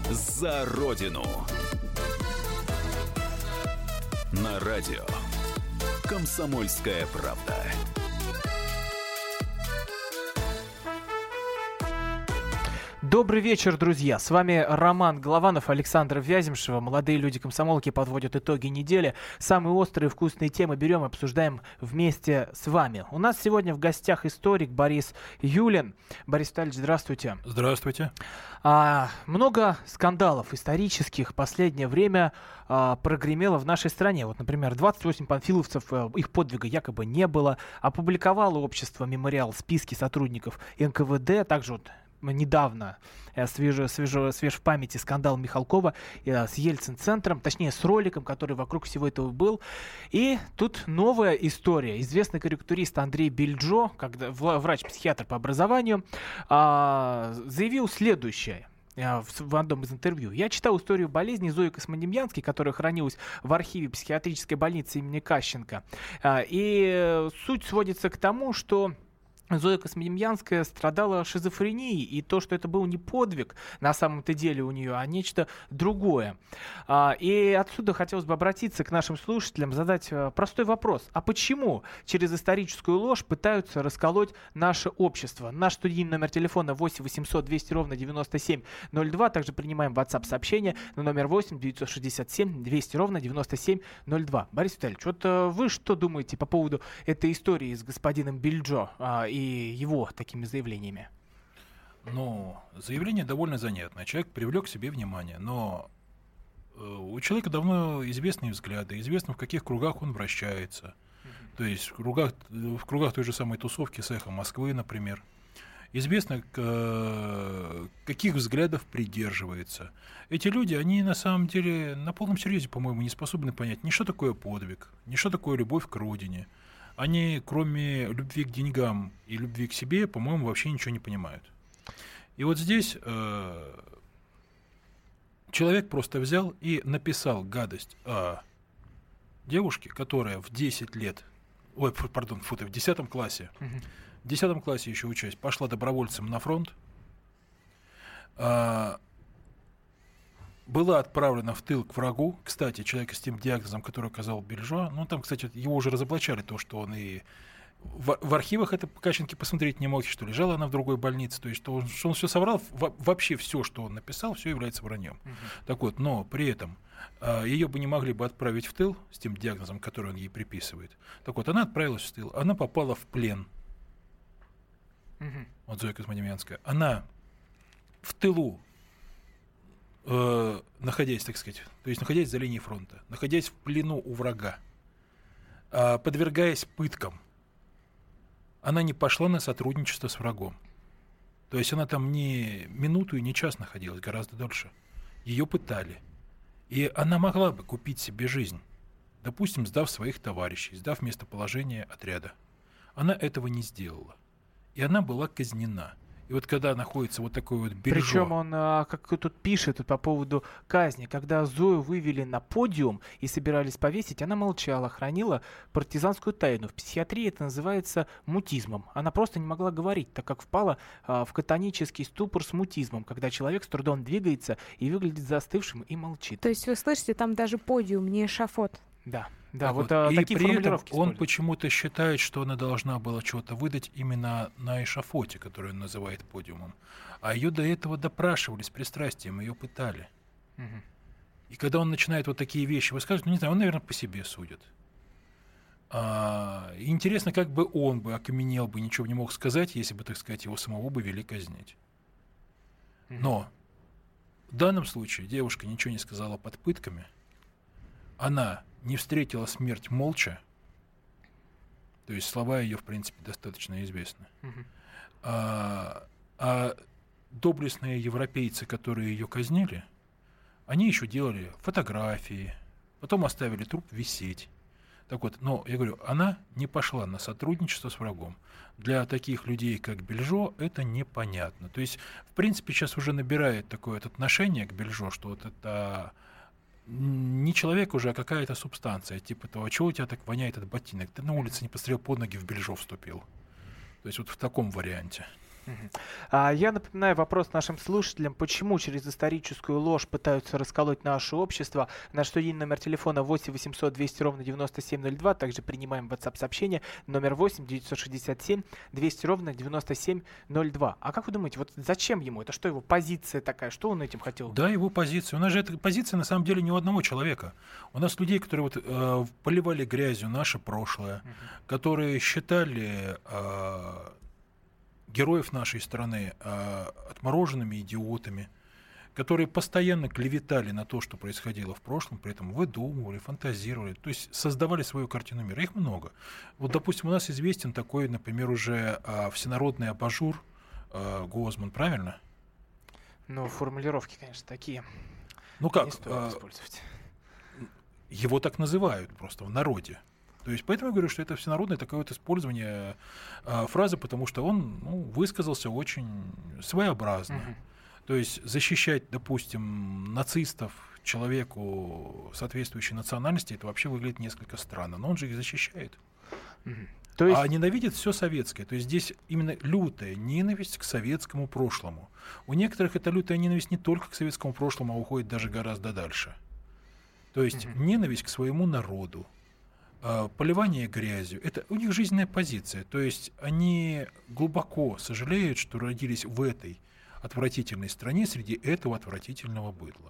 За Родину. На радио «Комсомольская правда». Добрый вечер, друзья. С вами Роман Голованов, Александр Вяземшева. Молодые люди-комсомолки подводят итоги недели. Самые острые вкусные темы берем и обсуждаем вместе с вами. У нас сегодня в гостях историк Борис Юлин. Борис Витальевич, здравствуйте. Здравствуйте. Много скандалов исторических в последнее время прогремело в нашей стране. Вот, например, 28 панфиловцев, их подвига якобы не было. Опубликовало общество «Мемориал» списки сотрудников НКВД. Также вот недавно свеж в памяти скандал Михалкова с Ельцин-центром, точнее с роликом, который вокруг всего этого был. И тут новая история. Известный карикатурист Андрей Бельджо, врач-психиатр по образованию, заявил следующее в одном из интервью. Я читал историю болезни Зои Космодемьянской, которая хранилась в архиве психиатрической больницы имени Кащенко. И суть сводится к тому, что Зоя Космодемьянская страдала шизофренией, и то, что это был не подвиг на самом-то деле у нее, а нечто другое. И отсюда хотелось бы обратиться к нашим слушателям, задать простой вопрос. А почему через историческую ложь пытаются расколоть наше общество? Наш студийный номер телефона 8 800 200 ровно 9702. Также принимаем WhatsApp-сообщение на номер 8 967 200 ровно 9702. Борис Витальевич, вот вы что думаете по поводу этой истории с господином Бельджо и его такими заявлениями? Ну, заявление довольно занятное. Человек привлек к себе внимание, но у человека давно известные взгляды, известно, в каких кругах он вращается. То есть в кругах той же самой тусовки с «Эхо Москвы», например. Известно, каких взглядов придерживается. Эти люди, они на самом деле на полном серьезе, по-моему, не способны понять ни что такое подвиг, ни что такое любовь к родине. Они, кроме любви к деньгам и любви к себе, по-моему, вообще ничего не понимают. И вот здесь человек просто взял и написал гадость о девушке, которая в 10 лет, в 10 классе, в 10 классе еще учась, пошла добровольцем на фронт, была отправлена в тыл к врагу. Кстати, человека с тем диагнозом, который оказал Бельджо, там, кстати, его уже разоблачали, то, что он и в архивах это по Кащенке посмотреть не мог, что лежала она в другой больнице, то есть, что он все соврал, вообще все, что он написал, все является враньем. Так вот, но при этом ее бы не могли бы отправить в тыл с тем диагнозом, который он ей приписывает. Так вот, она отправилась в тыл, она попала в плен. Вот Зоя Космодемьянская. Она в тылу, находясь, так сказать, то есть находясь за линией фронта, находясь в плену у врага, подвергаясь пыткам, она не пошла на сотрудничество с врагом. То есть она там не минуту и не час находилась, гораздо дольше. Ее пытали. И она могла бы купить себе жизнь, допустим, сдав своих товарищей, сдав местоположение отряда. Она этого не сделала. И она была казнена. И вот когда находится вот такой вот Бельджо... Причем он, как тут пишет по поводу казни, когда Зою вывели на подиум и собирались повесить, она молчала, хранила партизанскую тайну. В психиатрии это называется мутизмом. Она просто не могла говорить, так как впала в катонический ступор с мутизмом, когда человек с трудом двигается и выглядит застывшим и молчит. То есть вы слышите, там даже подиум, не эшафот. Да, вот такие и при этом он почему-то считает, что она должна была чего-то выдать именно на эшафоте, который он называет подиумом. А ее до этого допрашивали с пристрастием, ее пытали. И когда он начинает вот такие вещи высказывать, не знаю, он, наверное, по себе судит. Интересно, как бы он бы окаменел бы, ничего не мог сказать, если бы, так сказать, его самого бы вели казнить. Но в данном случае девушка ничего не сказала под пытками. Она не встретила смерть молча, то есть слова ее, в принципе, достаточно известны. А доблестные европейцы, которые ее казнили, они еще делали фотографии, потом оставили труп висеть. Так вот, но я говорю, она не пошла на сотрудничество с врагом. Для таких людей, как Бельджо, это непонятно. То есть, в принципе, сейчас уже набирает такое отношение к Бельджо, что вот это не человек уже, а какая-то субстанция, типа того, чего у тебя так воняет от ботинок? Ты на улице не посмотрел под ноги, в Бельджо вступил. То есть вот в таком варианте. Я напоминаю вопрос нашим слушателям, почему через историческую ложь пытаются расколоть наше общество. Наш студийный номер телефона 8 800 200 ровно 9702. Также принимаем WhatsApp-сообщение номер 8 967 200 ровно 9702. А как вы думаете, вот зачем ему? Это что, его позиция такая? Что он этим хотел? Да, его позиция. У нас же эта позиция на самом деле не у одного человека. У нас людей, которые поливали грязью наше прошлое, которые считали героев нашей страны отмороженными идиотами, которые постоянно клеветали на то, что происходило в прошлом, при этом выдумывали, фантазировали, то есть создавали свою картину мира. Их много. Вот, допустим, у нас известен такой, например, уже всенародный абажур Гозман, правильно? Ну, формулировки, конечно, такие. Ну как? Не стоит использовать. Его так называют просто в народе. То есть поэтому я говорю, что это всенародное такое вот использование фразы, потому что он высказался очень своеобразно. То есть защищать, допустим, нацистов человеку соответствующей национальности, это вообще выглядит несколько странно. Но он же их защищает. То есть... А ненавидит все советское. То есть здесь именно лютая ненависть к советскому прошлому. У некоторых эта лютая ненависть не только к советскому прошлому, а уходит даже гораздо дальше. То есть ненависть к своему народу, поливание грязью, это у них жизненная позиция. То есть они глубоко сожалеют, что родились в этой отвратительной стране среди этого отвратительного быдла.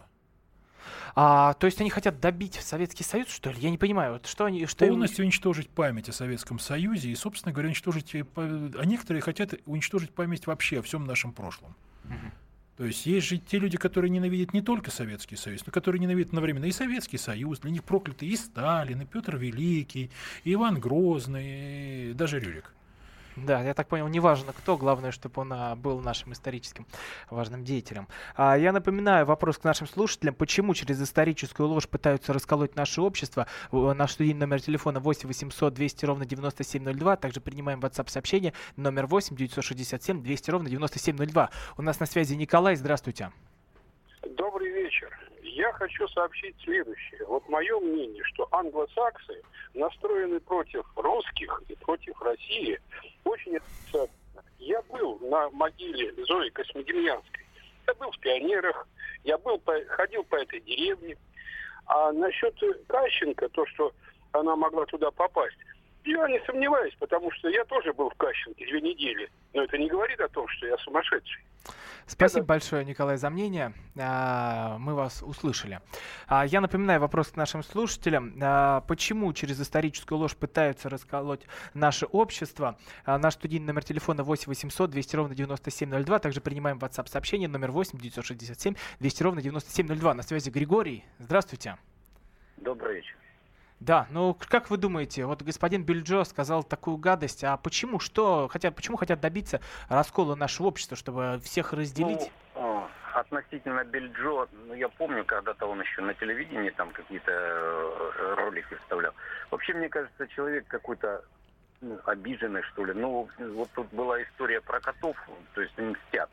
То есть они хотят добить Советский Союз, что ли? Я не понимаю, вот что они... Полностью уничтожить память о Советском Союзе и, собственно говоря, уничтожить... А некоторые хотят уничтожить память вообще о всем нашем прошлом. То есть есть же те люди, которые ненавидят не только Советский Союз, но которые ненавидят одновременно и Советский Союз, для них прокляты и Сталин, и Петр Великий, и Иван Грозный, и даже Рюрик. Да, я так понял, неважно кто, главное, чтобы он был нашим историческим важным деятелем. Я напоминаю вопрос к нашим слушателям, почему через историческую ложь пытаются расколоть наше общество. Наш студийный номер телефона 8 800 200 ровно 9702. Также принимаем WhatsApp-сообщение номер 8 967 200 ровно 9702. У нас на связи Николай, здравствуйте. Добрый вечер. Я хочу сообщить следующее. Вот мое мнение, что англосаксы настроены против русских и против России очень отрицательно. Я был на могиле Зои Космодемьянской. Я был в Пионерах, ходил по этой деревне. А насчет Кащенко, то, что она могла туда попасть, я не сомневаюсь, потому что я тоже был в Кащенке 2 недели. Но это не говорит о том, что я сумасшедший. Спасибо большое, Николай, за мнение. Мы вас услышали. Я напоминаю вопрос к нашим слушателям. Почему через историческую ложь пытаются расколоть наше общество? Наш студийный номер телефона 8 800 200 ровно 9702. Также принимаем WhatsApp-сообщение номер 8 967 200 ровно 9702. На связи Григорий. Здравствуйте. Добрый вечер. Да, ну как вы думаете, вот господин Бельджо сказал такую гадость, а почему хотят добиться раскола нашего общества, чтобы всех разделить? Относительно Бельджо, я помню, когда-то он еще на телевидении там какие-то ролики вставлял. Вообще, мне кажется, человек какой-то обиженный, что ли. Вот тут была история про котов, то есть они мстят.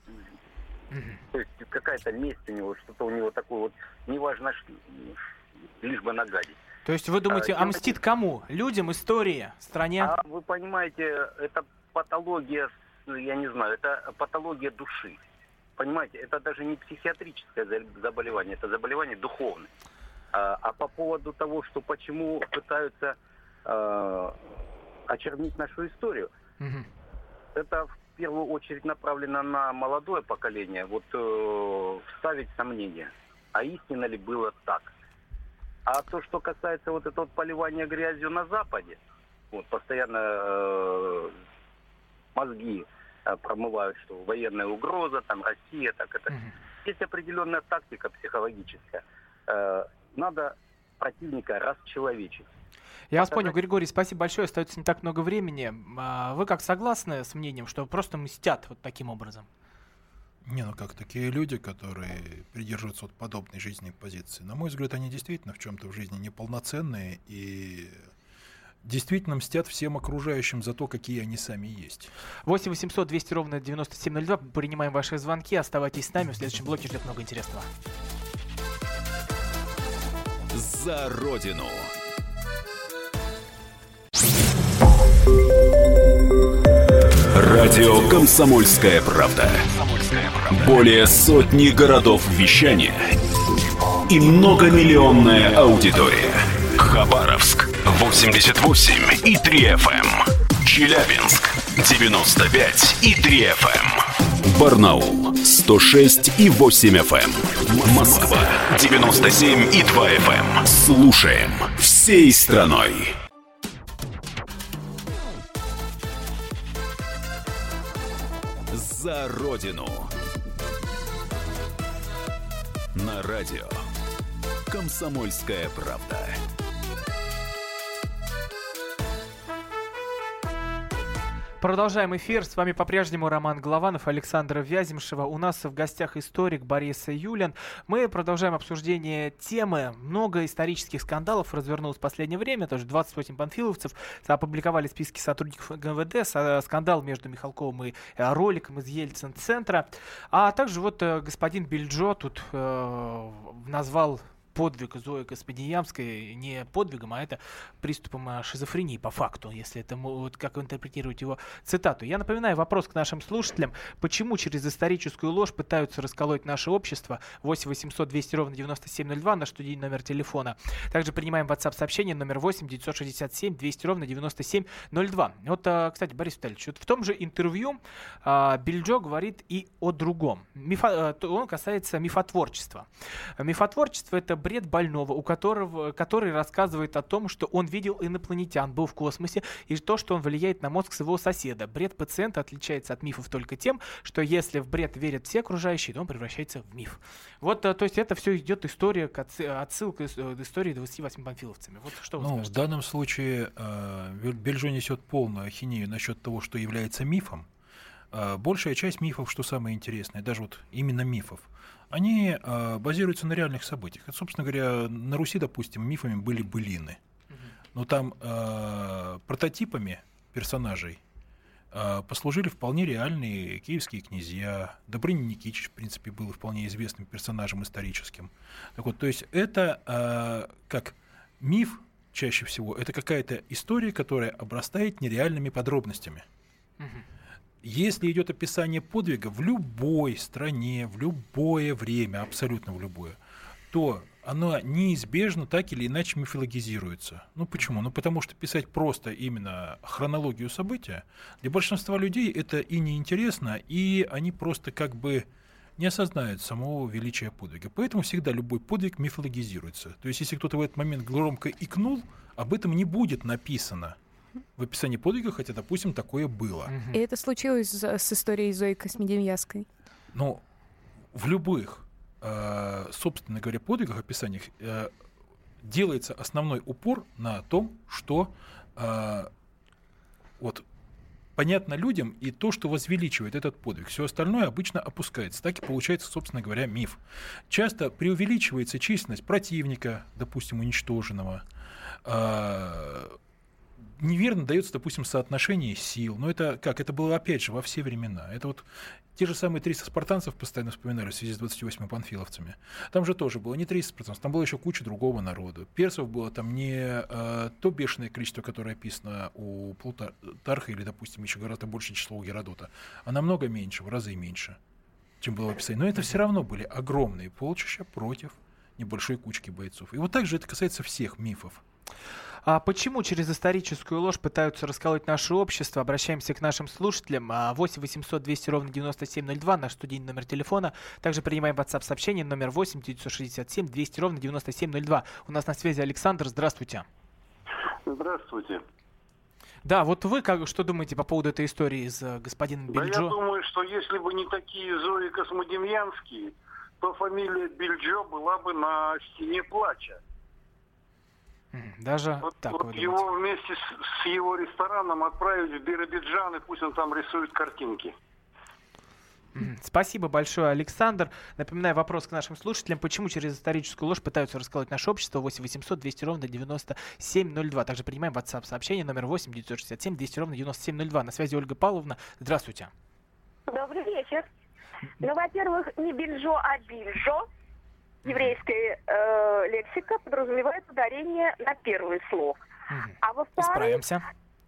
То есть какая-то месть у него, что-то у него такое вот, неважно, лишь бы нагадить. То есть вы думаете, мстит кому? Людям, истории, стране? Вы понимаете, это патология, я не знаю, это патология души. Понимаете, это даже не психиатрическое заболевание, это заболевание духовное. А по поводу того, что почему пытаются очернить нашу историю, это в первую очередь направлено на молодое поколение, вставить сомнения, а истинно ли было так. А то, что касается этого поливания грязью на Западе, постоянно мозги промывают, что военная угроза, там Россия, так это. Есть определенная тактика психологическая. Надо противника расчеловечить. Я вас понял, Григорий, спасибо большое, остается не так много времени. Вы как согласны с мнением, что просто мстят вот таким образом? Как такие люди, которые придерживаются подобной жизненной позиции. На мой взгляд, они действительно в чем-то в жизни неполноценные и действительно мстят всем окружающим за то, какие они сами есть. 8 800 200 ровно 9702. Принимаем ваши звонки. Оставайтесь с нами. В следующем блоке ждет много интересного. За Родину. Радио «Комсомольская правда». Более сотни городов вещания и многомиллионная аудитория. Хабаровск 88,3 FM. Челябинск 95,3 FM. Барнаул 106,8 FM. Москва 97,2 FM. Слушаем всей страной. За Родину. На радио «Комсомольская правда». Продолжаем эфир. С вами по-прежнему Роман Голованов, Александра Вяземшева. У нас в гостях историк Борис Юлин. Мы продолжаем обсуждение темы. Много исторических скандалов развернулось в последнее время. Тоже 28 панфиловцев опубликовали списки сотрудников ГМВД. Скандал между Михалковым и Роликом из Ельцин-центра. А также вот господин Бельджо тут назвал подвиг Зои Космодемьянской не подвигом, а это приступом шизофрении по факту, если это вот как интерпретировать его цитату. Я напоминаю вопрос к нашим слушателям. Почему через историческую ложь пытаются расколоть наше общество? 8 800 200 ровно 9702, наш студийный номер телефона. Также принимаем WhatsApp-сообщение номер 8 967 200 ровно 9702. Вот, кстати, Борис Витальевич, вот в том же интервью Бельджо говорит и о другом. Он касается мифотворчества. Мифотворчество — это бред больного, который рассказывает о том, что он видел инопланетян, был в космосе, и то, что он влияет на мозг своего соседа. Бред пациента отличается от мифов только тем, что если в бред верят все окружающие, то он превращается в миф. Вот, то есть это все идет история, отсылка к истории 28 панфиловцами. Вот что вы скажете? В данном случае Бельджо несет полную ахинею насчет того, что является мифом. Большая часть мифов, что самое интересное, даже вот именно мифов, они базируются на реальных событиях. Это, собственно говоря, на Руси, допустим, мифами были былины. Но там прототипами персонажей послужили вполне реальные киевские князья. Добрыня Никитич, в принципе, был вполне известным персонажем историческим. Так вот, то есть это как миф чаще всего, это какая-то история, которая обрастает нереальными подробностями. Если идет описание подвига в любой стране, в любое время, абсолютно в любое, то оно неизбежно так или иначе мифологизируется. Ну почему? Ну потому что писать просто именно хронологию события для большинства людей это и неинтересно, и они просто как бы не осознают самого величия подвига. Поэтому всегда любой подвиг мифологизируется. То есть если кто-то в этот момент громко икнул, об этом не будет написано в описании подвига, хотя, допустим, такое было. И это случилось с историей Зои Космодемьянской? Но в любых, собственно говоря, подвигах, описаниях делается основной упор на том, что вот понятно людям и то, что возвеличивает этот подвиг. Все остальное обычно опускается. Так и получается, собственно говоря, миф. Часто преувеличивается численность противника, допустим, уничтоженного, неверно дается, допустим, соотношение сил. Но это как? Это было, опять же, во все времена. Это вот те же самые 300 спартанцев постоянно вспоминали в связи с 28 панфиловцами. Там же тоже было не 300 спартанцев, там было еще куча другого народа. Персов было там не то бешеное количество, которое описано у Плутарха, или, допустим, еще гораздо большее число у Геродота, а намного меньше, в разы меньше, чем было в описании. Но это все равно были огромные полчища против небольшой кучки бойцов. И вот так же это касается всех мифов. А почему через историческую ложь пытаются расколоть наше общество? Обращаемся к нашим слушателям. 8 800 200 ровно 9702, наш студийный номер телефона. Также принимаем WhatsApp-сообщение номер 8 967 200 ровно 9702. У нас на связи Александр. Здравствуйте. Здравствуйте. Да, вот вы что думаете по поводу этой истории с господином Бельджо? Да я думаю, что если бы не такие Зои Космодемьянские, то фамилия Бельджо была бы на стене плача. Даже вот, так вот его вместе с его рестораном отправить в Биробиджан, и пусть он там рисует картинки. Спасибо большое, Александр. Напоминаю вопрос к нашим слушателям. Почему через историческую ложь пытаются расколоть наше общество? 8 800 200 ровно 9702. Также принимаем WhatsApp-сообщение номер 8 967 200 ровно 9702. На связи Ольга Павловна. Здравствуйте. Добрый вечер. Ну, во-первых, не Бельджо, а Бильжо. Еврейская лексика подразумевает ударение на первый слог. А во-вторых, исправимся.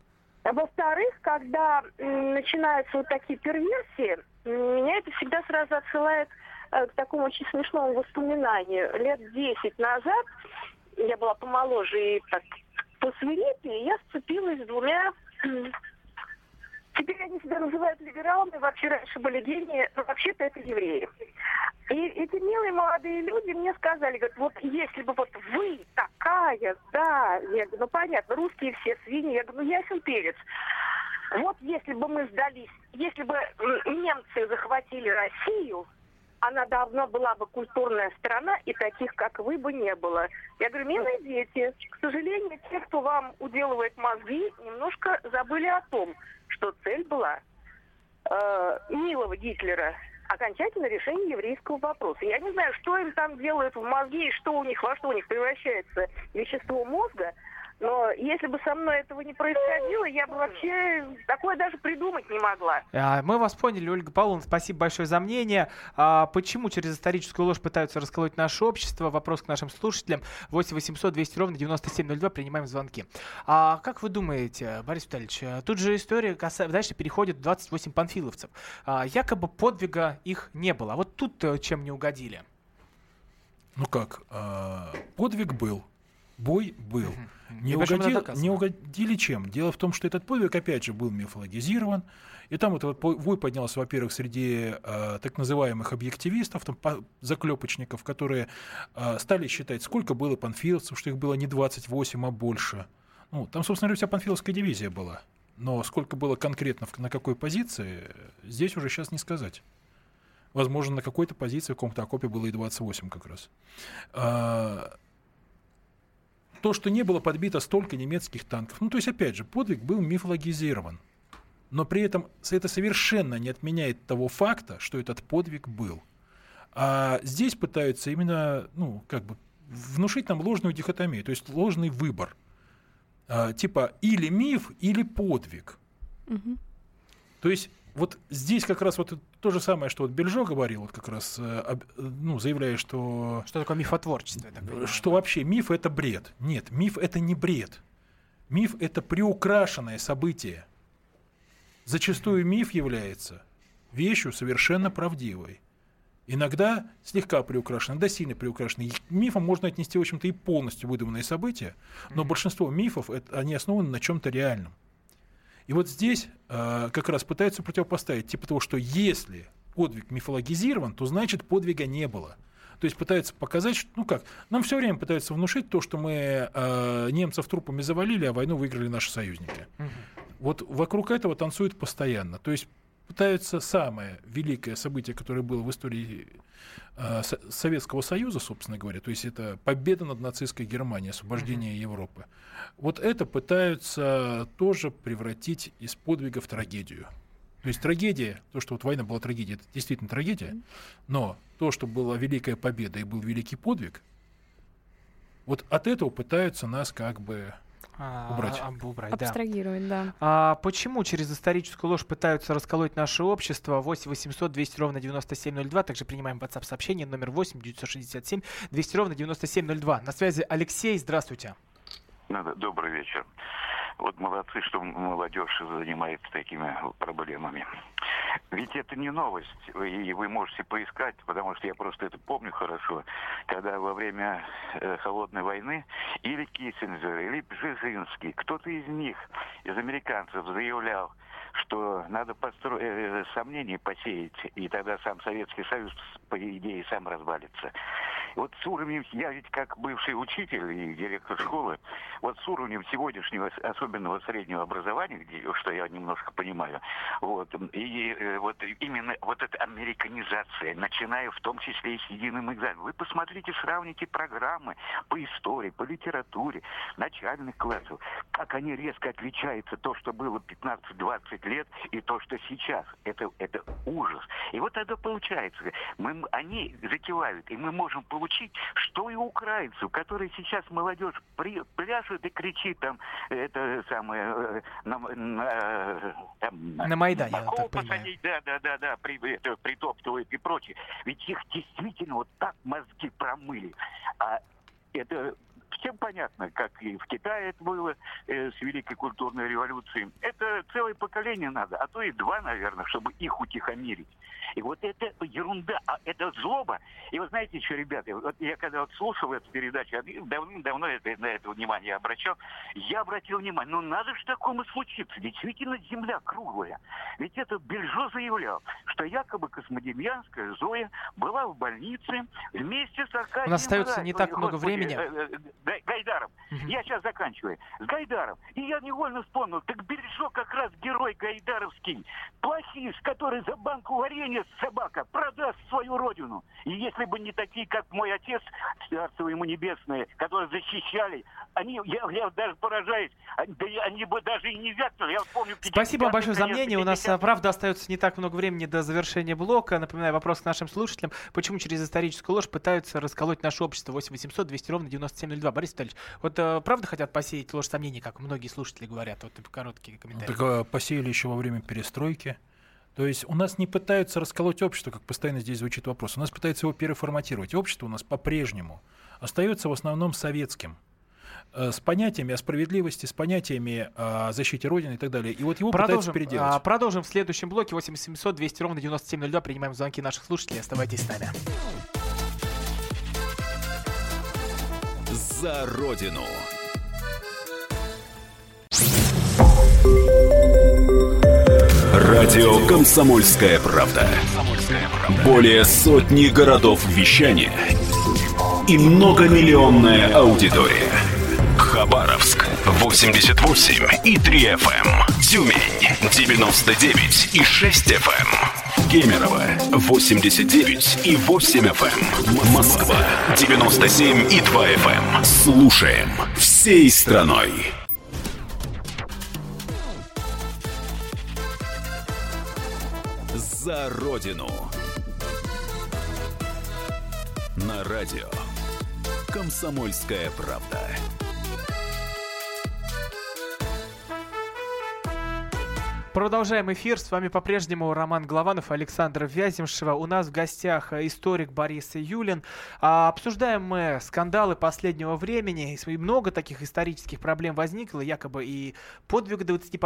Во-вторых, когда начинаются вот такие перверсии, меня это всегда сразу отсылает к такому очень смешному воспоминанию. Лет 10 назад, я была помоложе и так посвирепее, я сцепилась с двумя... Теперь они себя называют либералами, вообще раньше были гении, но вообще-то это евреи. И эти милые молодые люди мне сказали, говорят, вот если бы вот вы такая, да, я говорю, ну понятно, русские все свиньи, я говорю, ну ясен перец. Вот если бы мы сдались, если бы немцы захватили Россию, она давно была бы культурная страна, и таких, как вы, бы не было. Я говорю, милые дети, к сожалению, те, кто вам уделывает мозги, немножко забыли о том, что цель была милого Гитлера окончательное решение еврейского вопроса. Я не знаю, что им там делают в мозге и что у них, во что у них превращается вещество мозга, но если бы со мной этого не происходило, я бы вообще такое даже придумать не могла. Мы вас поняли, Ольга Павловна, спасибо большое за мнение. Почему через историческую ложь пытаются расколоть наше общество? Вопрос к нашим слушателям. 8 800 200 ровно 9702. Принимаем звонки. Как вы думаете, Борис Витальевич, тут же история дальше переходит в 28 панфиловцев. Якобы подвига их не было. А вот тут чем не угодили? Ну как, подвиг был. Бой был. Не угодили чем? Дело в том, что этот подвиг, опять же, был мифологизирован. И там этот вой поднялся, во-первых, среди так называемых объективистов, там, заклепочников, которые стали считать, сколько было панфиловцев, что их было не 28, а больше. Ну, там, собственно говоря, вся панфиловская дивизия была. Но сколько было конкретно, на какой позиции, здесь уже сейчас не сказать. Возможно, на какой-то позиции в каком-то окопе было и 28 как раз. То, что не было подбито столько немецких танков. Ну, то есть, опять же, подвиг был мифологизирован. Но при этом это совершенно не отменяет того факта, что этот подвиг был. А здесь пытаются именно, внушить нам ложную дихотомию, то есть ложный выбор. Типа или миф, или подвиг. Угу. То есть вот здесь как раз вот то же самое, что вот Бельжо говорил, вот как раз, заявляя, что... Что такое мифотворчество? Что вообще миф — это бред. Нет, миф — это не бред. Миф — это приукрашенное событие. Зачастую миф является вещью совершенно правдивой. Иногда слегка приукрашенной, иногда сильно приукрашенной. Мифом можно отнести, в общем-то, и полностью выдуманные события, но большинство мифов, они основаны на чем-то реальном. И вот здесь как раз пытаются противопоставить, типа того, что если подвиг мифологизирован, то значит подвига не было. То есть пытаются показать, что, нам все время пытаются внушить то, что мы немцев трупами завалили, а войну выиграли наши союзники. Вот вокруг этого танцуют постоянно. То есть пытаются самое великое событие, которое было в истории Советского Союза, собственно говоря, то есть это победа над нацистской Германией, освобождение Европы, вот это пытаются тоже превратить из подвига в трагедию. То есть трагедия, то, что вот война была трагедией, это действительно трагедия, но то, что была великая победа и был великий подвиг, вот от этого пытаются нас как бы... убрать, абстрагировать, да. Почему через историческую ложь пытаются расколоть наше общество? 8 800 200 ровно 9702. Также принимаем WhatsApp-сообщение номер 8 967 200 ровно 9702. На связи Алексей, здравствуйте. Добрый вечер. Вот молодцы, что молодежь занимается такими проблемами. Ведь это не новость, и вы можете поискать, потому что я просто это помню хорошо, когда во время Холодной войны или Киссинджер, или Бжезинский, кто-то из них, из американцев, заявлял, что надо сомнения посеять, и тогда сам Советский Союз, по идее, сам развалится. Вот с уровнем, я ведь как бывший учитель и директор школы, вот с уровнем сегодняшнего, особенного среднего образования, что я немножко понимаю, вот, и вот именно вот эта американизация, начиная в том числе и с единым экзаменом. Вы посмотрите, сравните программы по истории, по литературе, начальных классов, как они резко отличаются, то, что было 15-20 лет, и то, что сейчас. Это ужас. И вот тогда получается, они закивают, и мы можем получить, что и украинцев, которые сейчас молодежь пляшет и кричит там, это самое, на Майдане, я так понимаю. Да, притоптывают и прочее. Ведь их действительно вот так мозги промыли. А это Всем понятно, как и в Китае это было с Великой культурной революцией. Это целое поколение надо, а то и 2, наверное, чтобы их утихомирить. И вот это ерунда, это злоба. И вы знаете что, ребята, вот я когда слушал эту передачу, давно на это внимание обращал, я обратил внимание, надо же такому случиться. Действительно, земля круглая. Ведь это Бельжо заявлял, что якобы Космодемьянская Зоя была в больнице вместе с Аркадием. У нас остается не так много времени. Гайдаром. Я сейчас заканчиваю. С Гайдаром. И я невольно вспомнил, так Бельжо как раз герой гайдаровский. Плохиш, который за банку варенья собака продаст свою родину. И если бы не такие, как мой отец, царство ему небесное, которые защищали, я даже поражаюсь, они бы даже и не вякнули. Я помню, спасибо большое за мнение. У нас, правда, остается не так много времени до завершения блока. Напоминаю, вопрос к нашим слушателям. Почему через историческую ложь пытаются расколоть наше общество? 8 800 200 ровно 9702. Борис Витальевич, вот правда хотят посеять ложь сомнений, как многие слушатели говорят? Вот короткие комментарии. Так посеяли еще во время перестройки. То есть у нас не пытаются расколоть общество, как постоянно здесь звучит вопрос. У нас пытаются его переформатировать. Общество у нас по-прежнему остается в основном советским. С понятиями о справедливости, с понятиями о защите Родины и так далее. И вот его пытаются переделать. Продолжим в следующем блоке. 8 700 200 ровно 9702. Принимаем звонки наших слушателей. Оставайтесь с нами. За Родину. Радио «Комсомольская правда». Более сотни городов вещания и многомиллионная аудитория. Хабаровск 88,3 FM. Тюмень 99,6 FM. Кемерово 89,8 FM. Москва 97,2 FM. Слушаем всей страной. За Родину. На радио «Комсомольская правда». Продолжаем эфир. С вами по-прежнему Роман Голованов и Александр Вяземшева. У нас в гостях историк Борис Юлин. Обсуждаем мы скандалы последнего времени. И много таких исторических проблем возникло. Якобы и подвига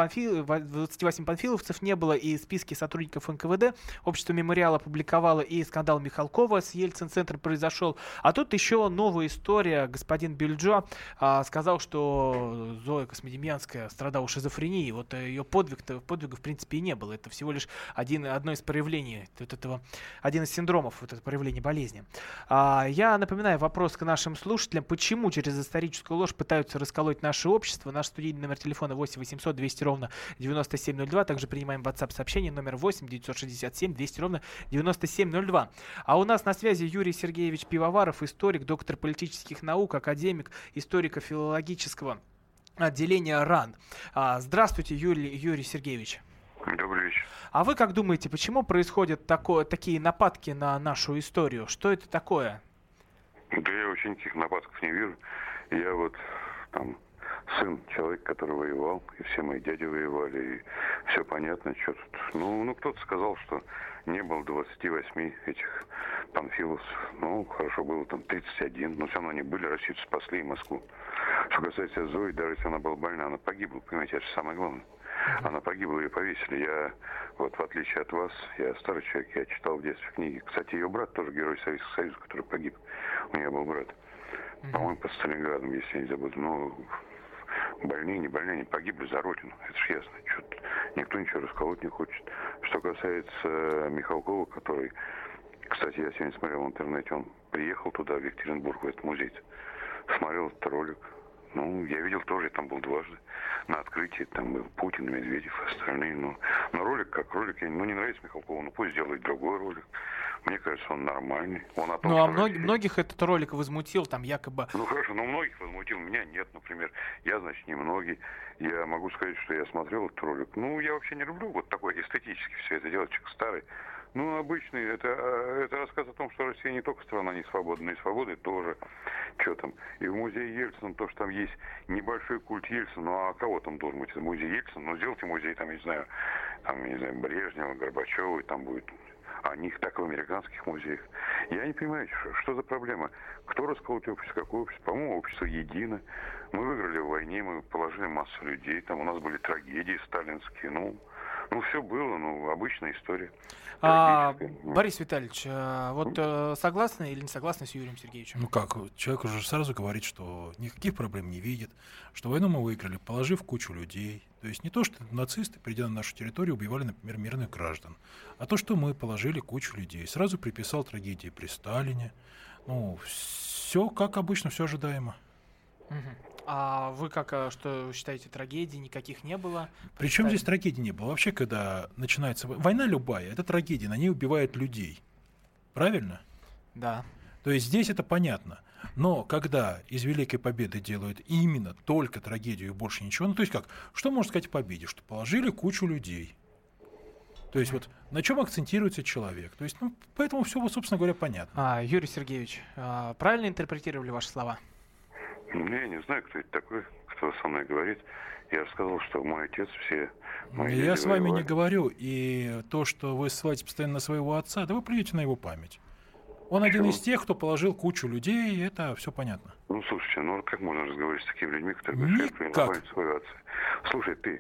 28 панфиловцев не было, и списки сотрудников НКВД. Общество «Мемориал» опубликовало, и скандал Михалкова с Ельцин-центром произошел. А тут еще новая история. Господин Бельджо сказал, что Зоя Космодемьянская страдала шизофренией. Вот ее подвига в принципе и не было. Это всего лишь одно из проявлений один из синдромов проявления болезни. Я напоминаю вопрос к нашим слушателям. Почему через историческую ложь пытаются расколоть наше общество? Наш студийный номер телефона 8 800 200 ровно 9702. Также принимаем WhatsApp-сообщение номер 8 967 200 ровно 9702. А у нас на связи Юрий Сергеевич Пивоваров, историк, доктор политических наук, академик историко-филологического отделения РАН. Здравствуйте, Юрий Сергеевич. Добрый вечер. А вы как думаете, почему происходят такие нападки на нашу историю? Что это такое? Да я вообще никаких нападков не вижу. Я вот сын человека, который воевал, и все мои дяди воевали, и все понятно, что тут. Ну, кто-то сказал, что не было 28 этих панфиловцев. Хорошо, было 31, но все равно они были, Россию спасли и Москву. Что касается Зои, даже если она была больна, она погибла, понимаете, это же самое главное. Она погибла, ее повесили. Я, в отличие от вас, я старый человек, я читал в детстве книги. Кстати, ее брат тоже герой Советского Союза, который погиб. У нее был брат. По-моему, под Сталинградом, если я не забуду. Но больные, не больные, они погибли за Родину. Это же ясно. Что-то никто ничего расколоть не хочет. Что касается Михалкова, который... Кстати, я сегодня смотрел в интернете, он приехал туда, в Екатеринбург, в этот музей. Смотрел этот ролик. Я видел тоже, я там был дважды. На открытии там был Путин, Медведев, остальные. Но ролик как ролик. Не нравится Михалкову, пусть сделает другой ролик. Мне кажется, он нормальный. Он о том, многих этот ролик возмутил, там якобы... Хорошо, многих возмутил. Меня нет, например. Я, значит, не многие. Я могу сказать, что я смотрел этот ролик. Я вообще не люблю вот такой эстетически все это делать. Человек старый. Обычный, это рассказ о том, что Россия не только страна не свободна, но и свободы тоже. Что там? И в музее Ельцина, то, что там есть небольшой культ Ельцина, а кого там должен быть? Это музей Ельцина? Сделайте музей, я не знаю, Брежнева, Горбачева, и там будет Они их так в американских музеях. Я не понимаю, что за проблема. Кто расколоть общество, какое общество? По-моему, общество едино. Мы выиграли в войне, мы положили массу людей. Там у нас были трагедии сталинские. Ну, все было, обычная история. Борис Витальевич, согласны или не согласны с Юрием Сергеевичем? Ну как, человек уже сразу говорит, что никаких проблем не видит, что войну мы выиграли, положив кучу людей. То есть не то, что нацисты, придя на нашу территорию, убивали, например, мирных граждан, а то, что мы положили кучу людей. Сразу приписал трагедии при Сталине. Все как обычно, все ожидаемо. А вы что считаете, трагедий никаких не было? Причем здесь трагедии не было? Вообще, когда начинается война любая, это трагедия, на ней убивают людей. Правильно? Да. То есть здесь это понятно. Но когда из Великой Победы делают именно только трагедию и больше ничего, то есть как? Что можно сказать о победе? Что положили кучу людей. То есть на чем акцентируется человек. То есть, поэтому все, собственно говоря, понятно. Юрий Сергеевич, правильно интерпретировали ваши слова? Я не знаю, кто это такой, кто со мной говорит. Я сказал, что мой отец, все мои Я с вами воевали. не говорю. И то, что вы ссылаетесь постоянно на своего отца, да вы плюете на его память. Он один из тех, кто положил кучу людей, и это все понятно. Слушайте, как можно разговаривать с такими людьми, которые мешают принимать своего отца? Слушай, ты.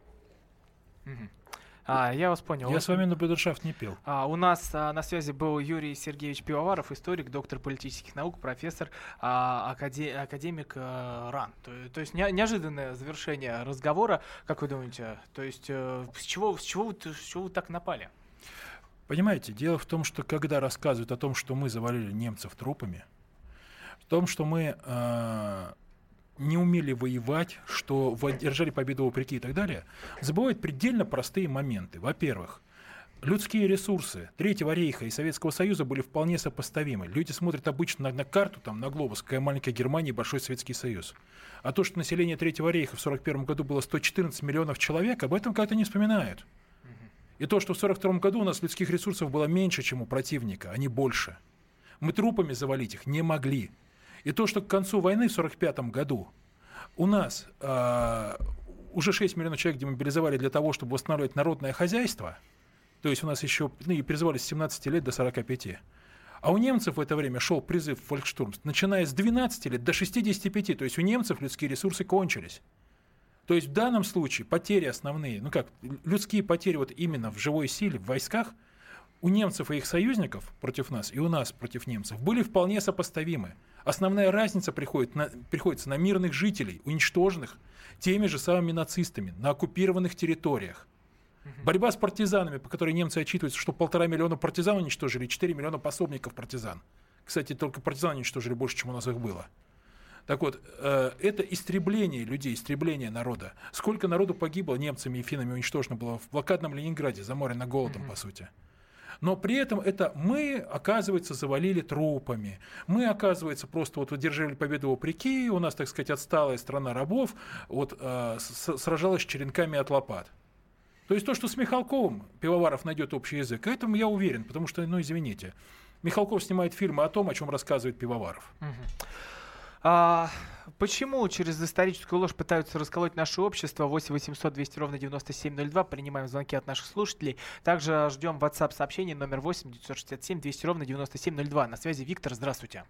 Я вас понял. Я с вами на брудершафт не пил. У нас на связи был Юрий Сергеевич Пивоваров, историк, доктор политических наук, профессор, академик РАН. То есть неожиданное завершение разговора, как вы думаете? То есть с чего вы так напали? Понимаете, дело в том, что когда рассказывают о том, что мы завалили немцев трупами, в том, что мы не умели воевать, что держали победу вопреки и так далее, забывают предельно простые моменты. Во-первых, людские ресурсы Третьего рейха и Советского Союза были вполне сопоставимы. Люди смотрят обычно на карту, на глобус, какая маленькая Германия и Большой Советский Союз. А то, что население Третьего рейха в 1941 году было 114 миллионов человек, об этом как-то не вспоминают. И то, что в 1942 году у нас людских ресурсов было меньше, чем у противника, а не больше. Мы трупами завалить их не могли. И то, что к концу войны в 1945 году у нас уже 6 миллионов человек демобилизовали для того, чтобы восстанавливать народное хозяйство, то есть у нас еще и призывали с 17 лет до 45. А у немцев в это время шел призыв в фолькштурм, начиная с 12 лет до 65, то есть у немцев людские ресурсы кончились. То есть в данном случае потери основные, людские потери именно в живой силе, в войсках, у немцев и их союзников против нас и у нас против немцев были вполне сопоставимы. Основная разница приходится на мирных жителей, уничтоженных теми же самыми нацистами на оккупированных территориях. Борьба с партизанами, по которой немцы отчитываются, что 1,5 миллиона партизан уничтожили, 4 миллиона пособников партизан. Кстати, только партизан уничтожили больше, чем у нас их было. Так вот, это истребление людей, истребление народа. Сколько народу погибло немцами и финнами уничтожено было в блокадном Ленинграде, заморено голодом, по сути. Но при этом это мы, оказывается, завалили трупами. Мы, оказывается, просто одержали победу вопреки. У нас, так сказать, отсталая страна рабов сражалась с черенками от лопат. То есть то, что с Михалковым Пивоваров найдет общий язык, этому я уверен, потому что, извините, Михалков снимает фильмы о том, о чем рассказывает Пивоваров. Почему через историческую ложь пытаются расколоть наше общество? 8 800 200 ровно 9702. Принимаем звонки от наших слушателей. Также ждем WhatsApp-сообщение номер 8 967 200 ровно 9702. На связи Виктор. Здравствуйте.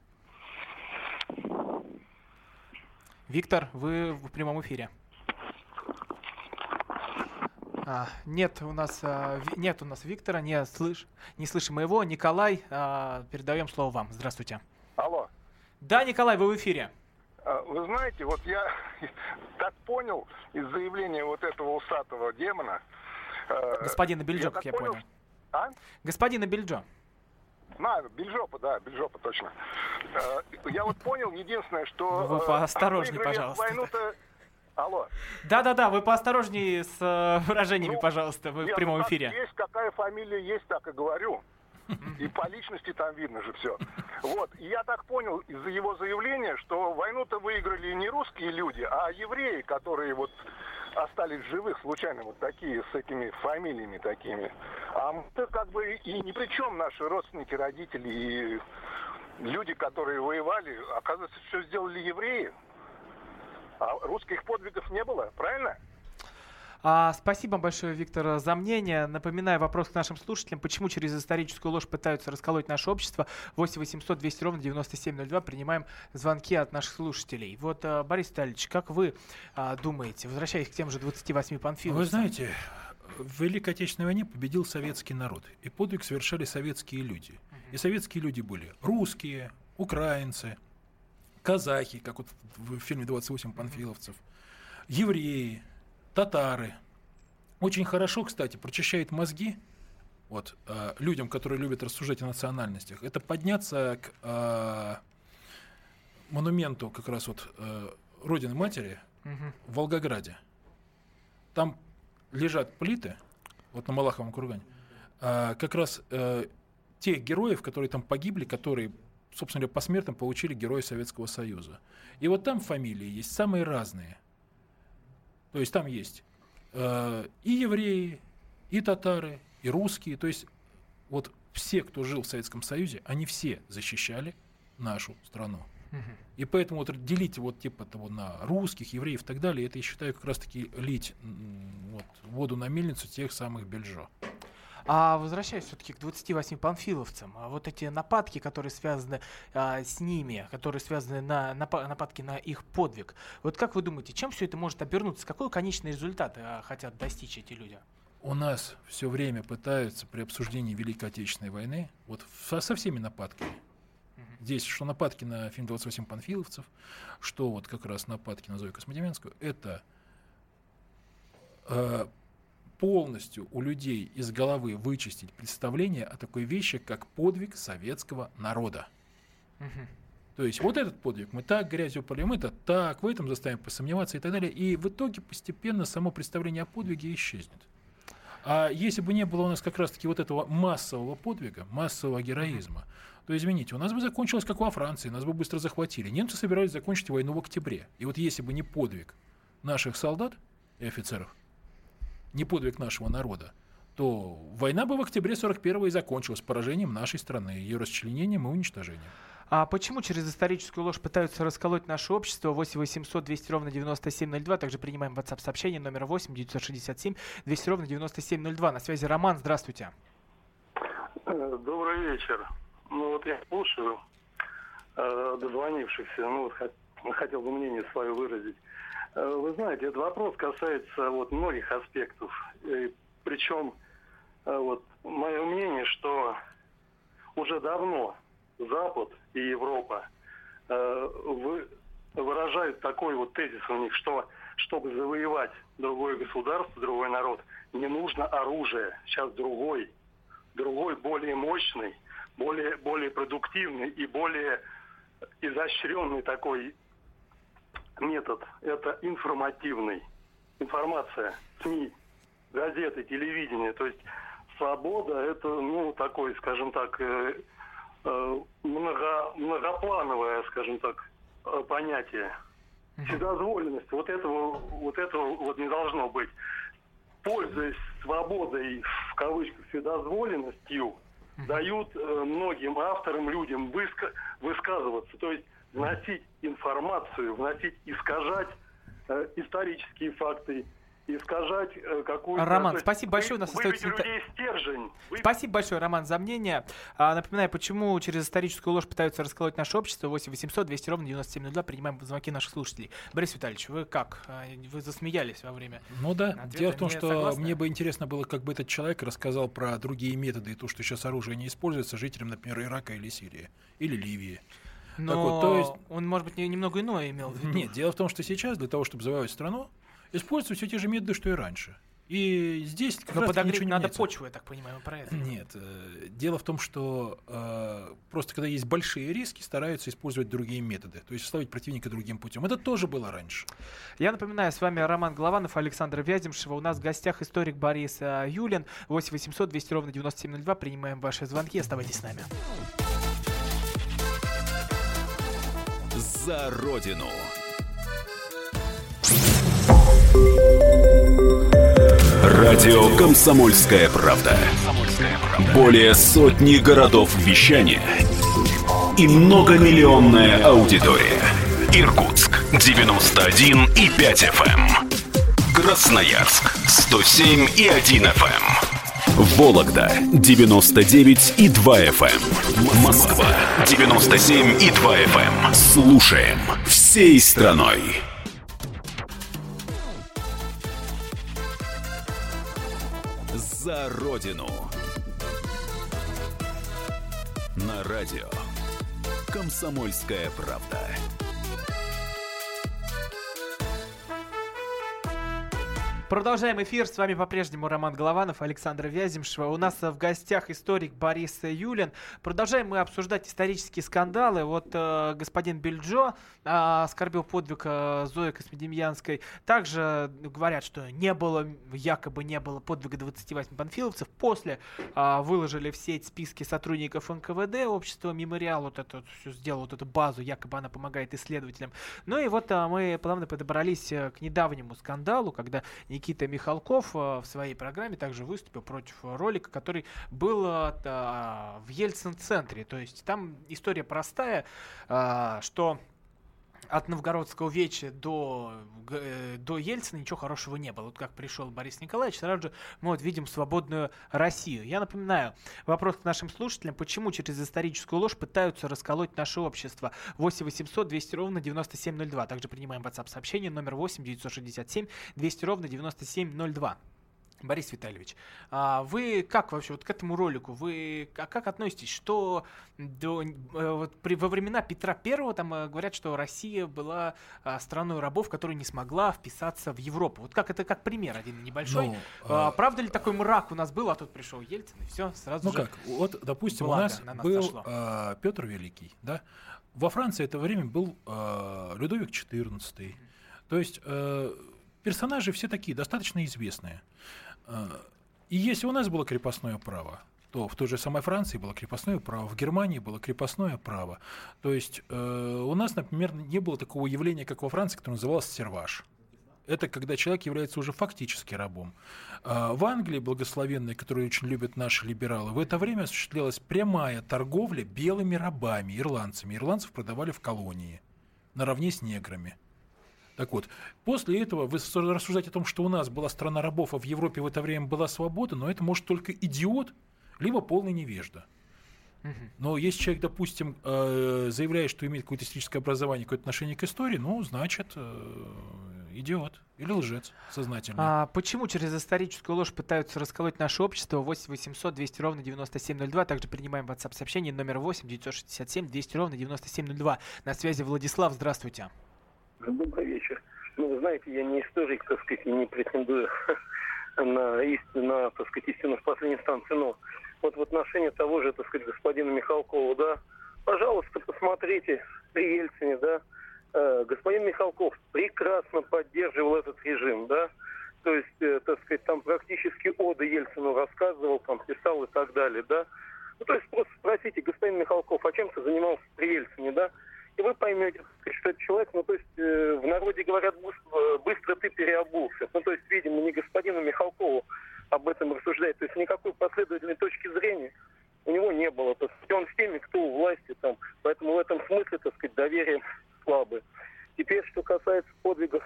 Виктор, вы в прямом эфире. Нет у нас Виктора, не слышим его. Николай, передаем слово вам. Здравствуйте. Алло. Да, Николай, вы в эфире. Вы знаете, я так понял из заявления этого усатого демона... Господина Бельджо, как я понял. Господина Бельджо. Бельджопа, точно. Я понял, единственное, что... Вы поосторожнее, пожалуйста. Войну-то... Алло. Да, вы поосторожнее с выражениями, пожалуйста, вы в прямом эфире. Есть какая фамилия есть, так и говорю. И по личности там видно же все. И я так понял из-за его заявления, что войну-то выиграли не русские люди, а евреи, которые остались живых случайно, такие, с этими фамилиями такими. А мы-то и ни при чем, наши родственники, родители и люди, которые воевали, оказывается, все сделали евреи. А русских подвигов не было, правильно? Спасибо большое, Виктор, за мнение. Напоминаю вопрос к нашим слушателям. Почему через историческую ложь пытаются расколоть наше общество? 8 800 200 ровно 9702. Принимаем звонки от наших слушателей. Вот, Борис Витальевич, как вы думаете, возвращаясь к тем же 28 панфиловцам? Вы знаете, в Великой Отечественной войне победил советский народ. И подвиг совершали советские люди. И советские люди были русские, украинцы, казахи, как вот в фильме «28 панфиловцев», евреи, татары. Очень хорошо, кстати, прочищает мозги вот, людям, которые любят рассуждать о национальностях. Это подняться к монументу как раз вот Родины Матери в Волгограде. Там лежат плиты, вот на Малаховом кургане, как раз тех героев, которые там погибли, которые, собственно говоря, посмертно получили Героя Советского Союза. И вот там фамилии есть самые разные. То есть там есть и евреи, и татары, и русские. То есть вот все, кто жил в Советском Союзе, они все защищали нашу страну. И поэтому вот делить вот типа того на русских, евреев и так далее, это, я считаю, как раз-таки лить вот, воду на мельницу тех самых Бельжо. Возвращаясь все-таки к 28 панфиловцам, вот эти нападки, которые связаны с ними, которые связаны на нападки на их подвиг, вот как вы думаете, чем все это может обернуться? Какой конечный результат хотят достичь эти люди? У нас все время пытаются при обсуждении Великой Отечественной войны, вот со всеми нападками, здесь что нападки на фильм «28 панфиловцев», что вот как раз нападки на Зою Космодемьянскую, это полностью у людей из головы вычистить представление о такой вещи, как подвиг советского народа. То есть вот этот подвиг мы так грязью польем, это так, в этом заставим посомневаться и так далее. И в итоге постепенно само представление о подвиге исчезнет. А если бы не было у нас как раз-таки вот этого массового подвига, массового героизма, то, извините, у нас бы закончилось, как во Франции, нас бы быстро захватили. Немцы собирались закончить войну в октябре. И вот если бы не подвиг наших солдат и офицеров, не подвиг нашего народа, то война бы в октябре 41-го и закончилась поражением нашей страны, ее расчленением и уничтожением. А почему через историческую ложь пытаются расколоть наше общество? 8 800 200 ровно 9702. Также принимаем WhatsApp-сообщение номер 8 967 200 ровно 9702. На связи Роман, здравствуйте. Добрый вечер. Ну вот я слушаю дозвонившихся, ну вот хотел бы мнение свое выразить. Вы знаете, этот вопрос касается вот многих аспектов. Причем вот мое мнение, что уже давно Запад и Европа выражают такой вот тезис у них, что чтобы завоевать другое государство, другой народ, не нужно оружие. Сейчас другой более мощный, более продуктивный и более изощренный такой метод. Это информативный. Информация, СМИ, газеты, телевидение. То есть свобода — это, ну, такой, скажем так, многоплановое, скажем так, понятие. Вседозволенность. Вот этого вот не должно быть. Пользуясь свободой, в кавычках, вседозволенностью, дают многим авторам, людям высказываться. То есть вносить информацию, искажать исторические факты, искажать какую-то... Роман, спасибо большое. У нас остается... стержень. Спасибо большое, Роман, за мнение. Напоминаю, почему через историческую ложь пытаются расколоть наше общество. 8 800 200 ровно 9702. Принимаем звонки наших слушателей. Борис Витальевич, вы как? Вы засмеялись во время Ну да. ответа? Дело в том, что согласны? мне бы интересно было, как бы этот человек рассказал про другие методы и то, что сейчас оружие не используется жителям, например, Ирака или Сирии, или Ливии. Но вот, то есть... он, может быть, немного иное имел в виду. Нет, дело в том, что сейчас для того, чтобы завоевать страну, используют все те же методы, что и раньше. И здесь как Но раз подогреть ничего не надо меняется. почву, я так понимаю, про это. Нет, дело в том, что просто когда есть большие риски, стараются использовать другие методы, то есть ставить противника другим путем. Это тоже было раньше. Я напоминаю, с вами Роман Голованов, Александр Вяземшева. У нас в гостях историк Борис Юлин. 8 800 200 ровно 9702. Принимаем ваши звонки. Оставайтесь с нами. За Родину. Радио «Комсомольская правда». Более сотни городов вещания и многомиллионная аудитория. Иркутск 91,5 FM. Красноярск 107,1 FM. Вологда 99,2 FM. Москва 97,2 FM. Слушаем всей страной. За Родину. На радио «Комсомольская правда». Продолжаем эфир. С вами по-прежнему Роман Голованов, Александр Вяземшева. У нас в гостях историк Борис Юлин. Продолжаем мы обсуждать исторические скандалы. Вот господин Бельджо оскорбил подвиг Зои Космодемьянской. Также говорят, что якобы не было подвига 28 панфиловцев. После выложили в сеть списки сотрудников НКВД, общества «Мемориал». Вот это все сделал, вот эту базу, якобы она помогает исследователям. Ну и вот мы плавно подобрались к недавнему скандалу, когда Никита Михалков в своей программе также выступил против ролика, который был в Ельцин-центре. То есть там история простая, что от Новгородского веча до Ельцина ничего хорошего не было. Вот как пришел Борис Николаевич, сразу же мы вот видим свободную Россию. Я напоминаю, вопрос к нашим слушателям: почему через историческую ложь пытаются расколоть наше общество? 8 800 200 ровно 9702. Также принимаем WhatsApp-сообщение номер 8 967 200 ровно 9702. Борис Витальевич, вы как вообще вот к этому ролику, вы как относитесь, что во времена Петра Первого там говорят, что Россия была страной рабов, которая не смогла вписаться в Европу. Вот как это, как пример один небольшой. Правда ли такой мрак у нас был, а тут пришел Ельцин и все сразу же. Ну как, вот допустим, у нас был Петр Великий, да? Во Франции это время был Людовик XIV. То есть персонажи все такие, достаточно известные. И если у нас было крепостное право, то в той же самой Франции было крепостное право, в Германии было крепостное право. То есть у нас, например, не было такого явления, как во Франции, которое называлось серваж. Это когда человек является уже фактически рабом. В Англии, благословенной, которую очень любят наши либералы, в это время осуществлялась прямая торговля белыми рабами, ирландцами. Ирландцев продавали в колонии наравне с неграми. Так вот, после этого вы рассуждаете о том, что у нас была страна рабов, а в Европе в это время была свобода, но это может только идиот, либо полный невежда. Но если человек, допустим, заявляет, что имеет какое-то историческое образование, какое-то отношение к истории, ну, значит, идиот или лжец сознательно. Почему через историческую ложь пытаются расколоть наше общество? 8 800 200 ровно 9702. Также принимаем WhatsApp-сообщение номер 8 967 200 ровно 9702. На связи Владислав, здравствуйте. Добрый вечер. Ну, вы знаете, я не историк, так сказать, и не претендую на истину, так сказать, истину в последней инстанции, но вот в отношении того же, так сказать, господина Михалкова, да, пожалуйста, посмотрите при Ельцине, да, господин Михалков прекрасно поддерживал этот режим, да, то есть, так сказать, там практически оды Ельцину рассказывал, там писал и так далее, да. Ну, то есть просто спросите, господин Михалков, а чем ты занимался при Ельцине, да? И вы поймете, что этот человек, ну, то есть, в народе говорят, быстро ты переобулся. Ну, то есть, видимо, не господину Михалкову об этом рассуждает. То есть, никакой последовательной точки зрения у него не было. То есть, он с теми, кто у власти там. Поэтому в этом смысле, так сказать, доверие слабое. Теперь, что касается подвига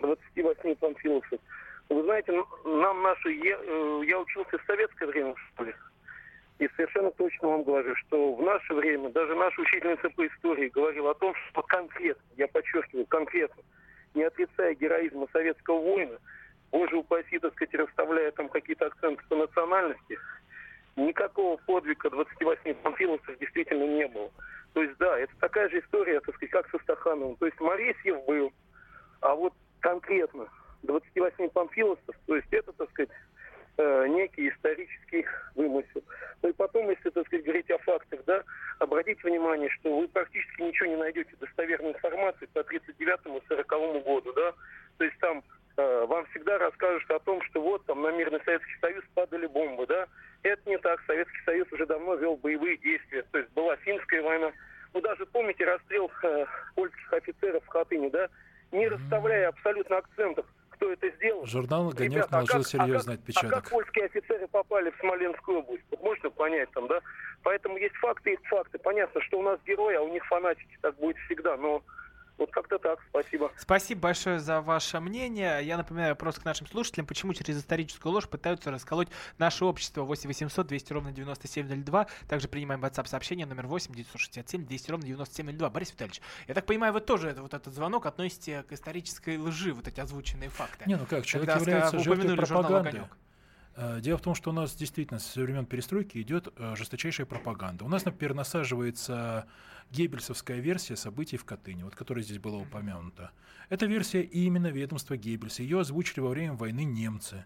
28 панфиловцев. Вы знаете, нам наши... Я учился в советское время в школе. И совершенно точно вам говорю, что в наше время даже наша учительница по истории говорила о том, что конкретно, я подчеркиваю, конкретно, не отрицая героизма советского воина, боже упаси, так сказать, расставляя там какие-то акценты по национальности, никакого подвига 28 панфиловцев действительно не было. То есть, да, это такая же история, так сказать, как со Стахановым. То есть Моресьев был, а вот конкретно 28 панфиловцев, то есть это, так сказать, некий исторический вымысел. Ну и потом, если, так сказать, говорить о фактах, да, обратите внимание, что вы практически ничего не найдете достоверной информации по 39-му и 40-му году, да. То есть там вам всегда расскажут о том, что вот там на мирный Советский Союз падали бомбы, да. Это не так. Советский Союз уже давно вел боевые действия. То есть была Финская война. Вы даже помните расстрел польских офицеров в Хатыни, да, не расставляя абсолютно акцентов, кто это сделал. Журнал «Огонек» наложил серьезный отпечаток. А как польские офицеры попали в Смоленскую область? Вот можно понять там, да? Поэтому есть факты и факты. Понятно, что у нас герои, а у них фанатики. Так будет всегда. Но Вот как-то так, спасибо. Спасибо большое за ваше мнение. Я напоминаю вопрос к нашим слушателям, почему через историческую ложь пытаются расколоть наше общество. 8 800 200 ровно 9702. Также принимаем WhatsApp-сообщение номер 8 967 200 ровно 9702. Борис Витальевич, я так понимаю, вы тоже вот этот звонок относите к исторической лжи, вот эти озвученные факты. Не, ну как, человек является жертвой пропаганды. «Огонёк». Дело в том, что у нас действительно со времен перестройки идет жесточайшая пропаганда. У нас, например, насаживается геббельсовская версия событий в Катыни, вот, которая здесь была упомянута. Эта версия именно ведомства Геббельса. Ее озвучили во время войны немцы.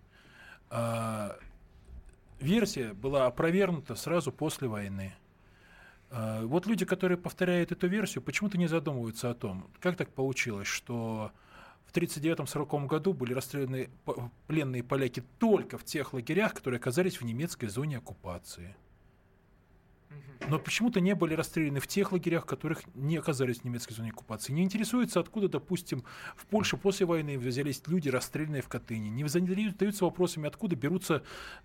Версия была опровергнута сразу после войны. Вот люди, которые повторяют эту версию, почему-то не задумываются о том, как так получилось, что в 1939-1940 году были расстреляны пленные поляки только в тех лагерях, которые оказались в немецкой зоне оккупации. Но почему-то не были расстреляны в тех лагерях, которых не оказались в немецкой зоне оккупации. Не интересуется, откуда, допустим, в Польше после войны взялись люди, расстрелянные в Катыни. Не задаются вопросами, откуда берутся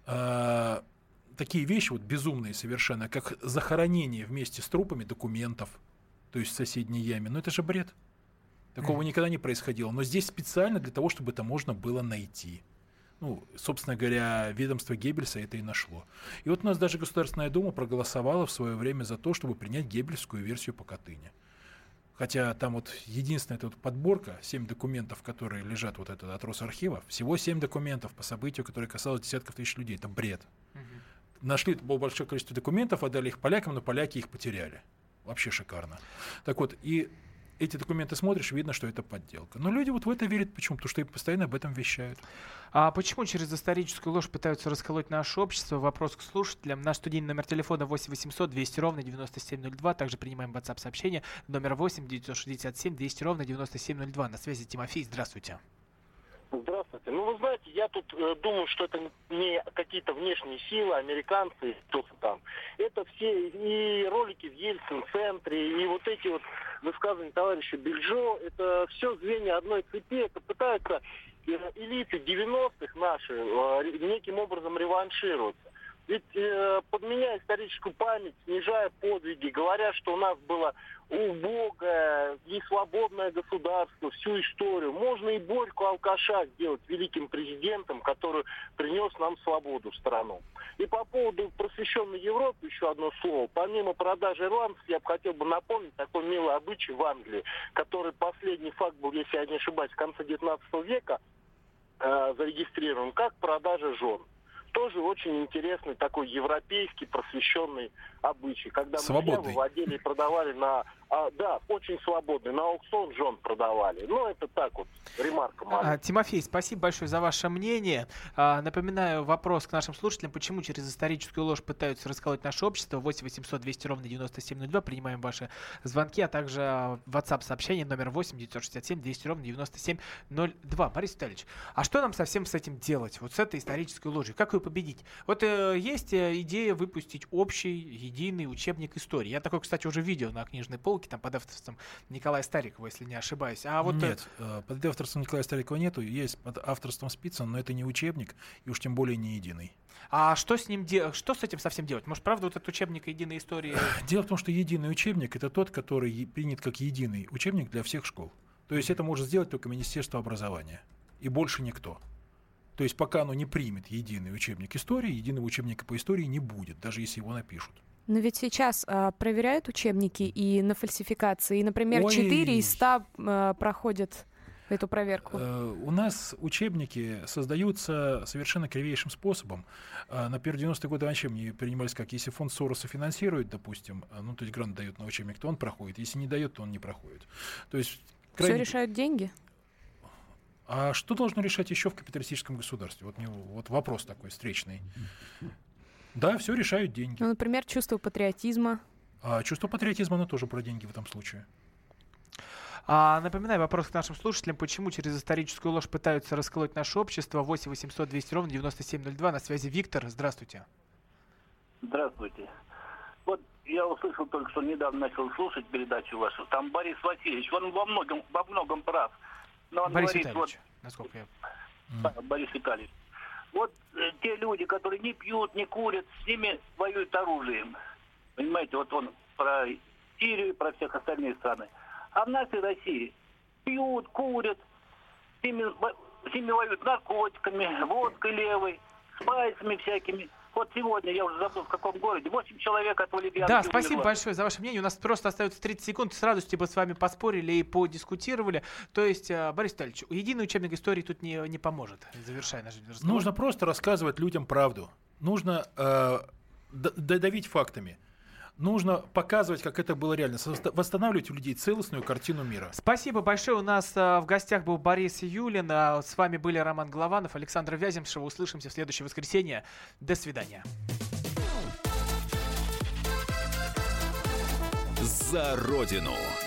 такие вещи, вот безумные совершенно, как захоронение вместе с трупами документов, то есть в соседней яме. Но это же бред. Такого никогда не происходило. Но здесь специально для того, чтобы это можно было найти. Ну, собственно говоря, ведомство Геббельса это и нашло. И вот у нас даже Государственная Дума проголосовала в свое время за то, чтобы принять геббельскую версию по Катыни. Хотя там вот единственная эта вот подборка, 7 документов, которые лежат, вот этот от Росархива, всего 7 документов по событию, которое касалось десятков тысяч людей. Это бред. Нашли большое количество документов, отдали их полякам, но поляки их потеряли. Вообще шикарно. Так вот, и эти документы смотришь, видно, что это подделка. Но люди вот в это верят. Почему? Потому что им постоянно об этом вещают. А почему через историческую ложь пытаются расколоть наше общество? Вопрос к слушателям. Наш студийный номер телефона 8 800 200 ровно 9702. Также принимаем WhatsApp-сообщение номер 8 967 200 ровно 9702. На связи Тимофей. Здравствуйте. Здравствуйте. Ну, вы знаете, я тут думаю, что это не какие-то внешние силы, американцы, кто-то там. Это все и ролики в Ельцин-центре, и вот эти вот высказывания товарища Бельджо, это все звенья одной цепи, это пытаются элиты 90-х наши неким образом реваншироваться. Ведь подменяя историческую память, снижая подвиги, говоря, что у нас было убогое, несвободное государство, всю историю, можно и Борьку алкаша сделать великим президентом, который принес нам свободу в страну. И по поводу просвещенной Европы еще одно слово. Помимо продажи ирландцев, я бы хотел бы напомнить такой милый обычай в Англии, который последний факт был, если я не ошибаюсь, в конце 19 века зарегистрирован, как продажа жен. Тоже очень интересный такой европейский просвещенный обычай, когда мужья выводили и продавали на... да, очень свободный, на аукцион жен продавали. Ну, это так вот, ремарка. Тимофей, спасибо большое за ваше мнение. Напоминаю вопрос к нашим слушателям, почему через историческую ложь пытаются расколоть наше общество. 8 800 200 ровно 9702. Принимаем ваши звонки, а также WhatsApp-сообщение номер 8 967 200 ровно 9702. Борис Витальевич, а что нам совсем с этим делать? Вот с этой исторической ложью? Как ее победить? Вот есть идея выпустить общий, единый учебник истории. Я такой, кстати, уже видел на книжной полке, там под авторством Николая Старикова, если не ошибаюсь. А вот нет, под авторством Николая Старикова нету, есть под авторством Спицына, но это не учебник, и уж тем более не единый. А что с ним что с этим совсем делать? Может, правда, вот этот учебник единой истории? Дело в том, что единый учебник — это тот, который принят как единый учебник для всех школ. То есть это может сделать только Министерство образования, и больше никто. То есть пока оно не примет единый учебник истории, единого учебника по истории не будет, даже если его напишут. Но ведь сейчас проверяют учебники и на фальсификации. И, например, 4 из 100 проходят эту проверку. У нас учебники создаются совершенно кривейшим способом. Например, 90-е годы вообще мне принимались как, если фонд Сороса финансирует, допустим, ну, то есть грант дает на учебник, то он проходит. Если не дает, то он не проходит. То есть все решают деньги? А что должно решать еще в капиталистическом государстве? Вот вопрос такой встречный. Да, все решают деньги. Ну, например, чувство патриотизма. А чувство патриотизма, оно тоже про деньги в этом случае. Напоминаю вопрос к нашим слушателям, почему через историческую ложь пытаются расколоть наше общество. 8 800 200 ровно 9702. На связи Виктор. Здравствуйте. Здравствуйте. Вот я услышал только что, недавно начал слушать передачу вашу. Там Борис Васильевич, он во многом прав. Но он Борис говорит, Витальевич, насколько я... Борис Витальевич. Вот те люди, которые не пьют, не курят, с ними воюют оружием. Понимаете, вот он про Сирию, про всех остальные страны. А в нашей России пьют, курят, с ними воюют наркотиками, водкой левой, спайсами всякими. Вот сегодня, я уже забыл, в каком городе, 8 человек от валерьянки. Да, спасибо большое за ваше мнение. У нас просто остается 30 секунд. С радостью бы с вами поспорили и подискутировали. То есть, Борис Витальевич, единый учебник истории тут не поможет, завершая наш разговор. Нужно просто рассказывать людям правду. Нужно давить фактами. Нужно показывать, как это было реально. Восстанавливать у людей целостную картину мира. Спасибо большое. У нас в гостях был Борис Юлин. С вами были Роман Голованов, Александр Вяземшев. Услышимся в следующее воскресенье. До свидания. За Родину.